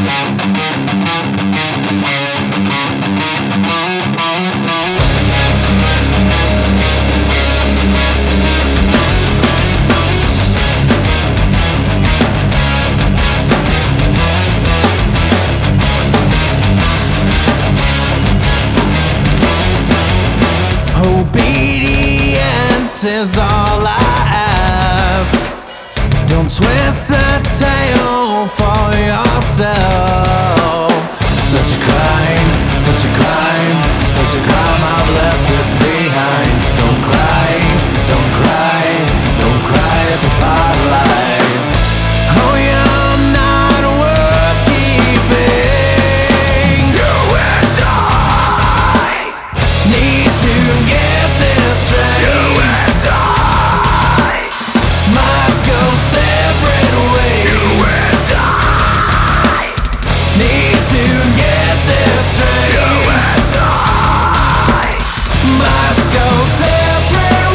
Obedience is all I ask. Don't twist the tail for yourself. Such a crime, such a crime, such a crime. I've left this behind. Don't cry, don't cry, don't cry. It's a part of life. Oh, you're not worth keeping. You and I need to get this straight. You and I must go separate ways. You and I need to get this straight. You and I must go separate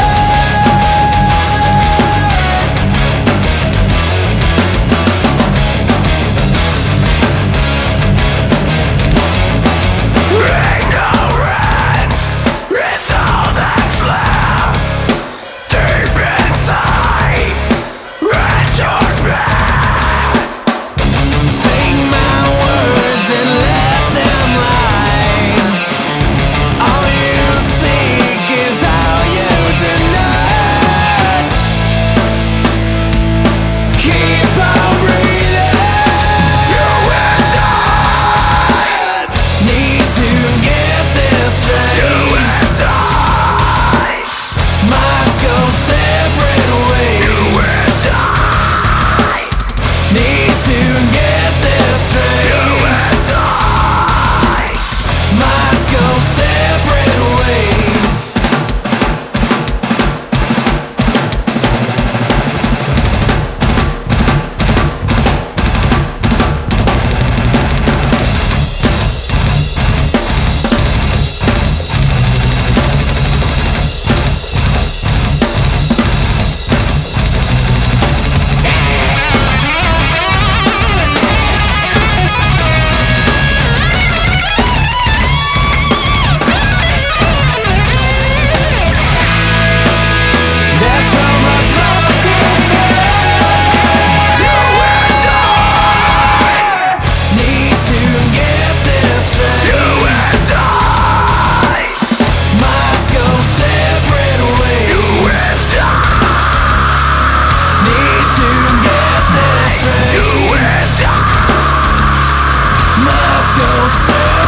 Ignorance is all that's left deep inside. At your best, sing my words and let them lie. All you seek is how you deny. Keep on breathing. You and I need to get this straight. You and I must go separate ways. You and I need to get this straight. You and I must go separate ways. There's so much more to say. You and I need to get this straight. You and I must go separate ways. You and I need to get this straight. You and I must go separate